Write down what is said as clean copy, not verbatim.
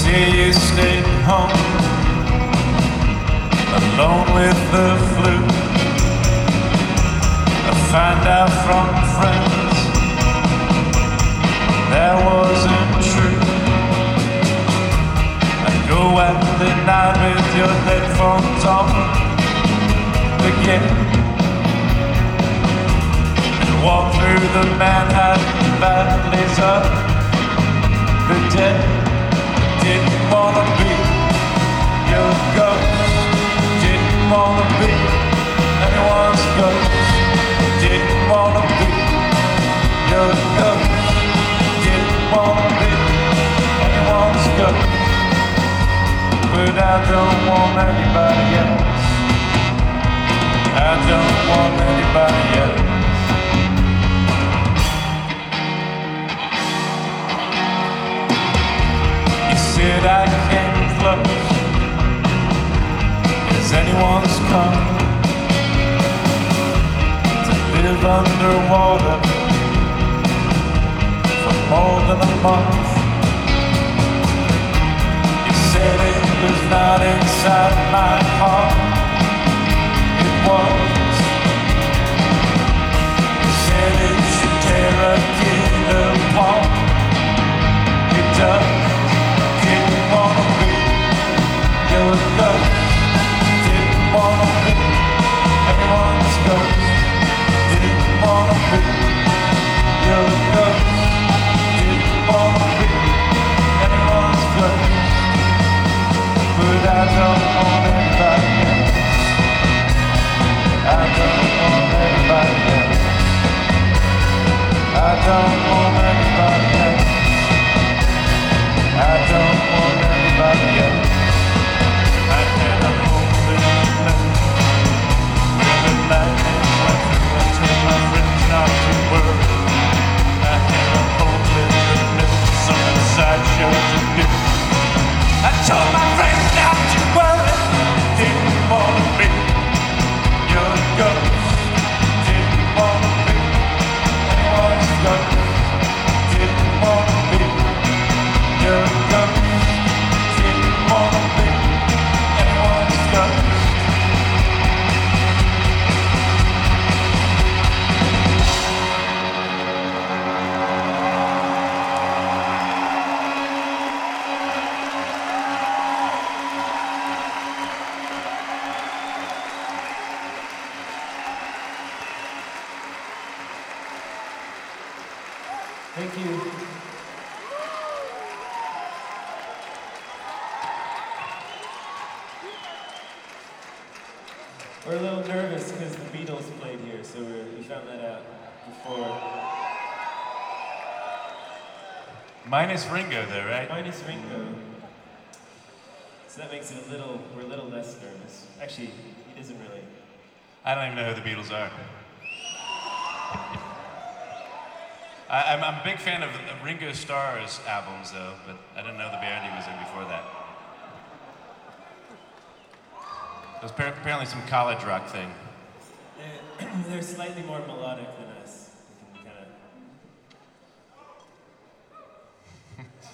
say you stayed home, alone with the flu. I find out from friends that wasn't true. I go out the night with your headphones on again, and walk through the Manhattan valleys of the dead. Didn't wanna be your ghost. Didn't wanna be anyone's ghost. Didn't wanna be your ghost. Didn't wanna be anyone's ghost. But I don't want anybody else. I don't want anybody else. You said I came close as anyone's come to live underwater for more than a month. You said it was not inside my heart. It was. You said it should tear a kid apart. It does. Didn't wanna be your ghost. Didn't wanna be anyone's ghost. Didn't wanna be your ghost. Didn't wanna be anyone's ghost. But I don't want anybody else. I don't want anybody else. I don't want anybody else. I don't want anybody else. I had a hole in the night where the lightning went through. I told my friends not to worry. I had a hole in the middle, some of the sideshow to do. I told my friends not to worry. Didn't wanna be your ghost. Didn't wanna be anyone's ghost. Didn't wanna be your ghost. Didn't wanna be anyone's ghost. Thank you. We're a little nervous because the Beatles played here, so we found that out before. Minus Ringo though, right? Minus Ringo. So that makes it we're a little less nervous. Actually, he doesn't really. I don't even know who the Beatles are. I'm a big fan of Ringo Starr's albums though, but I didn't know the band he was in before that. It was apparently some college rock thing. They're slightly more melodic than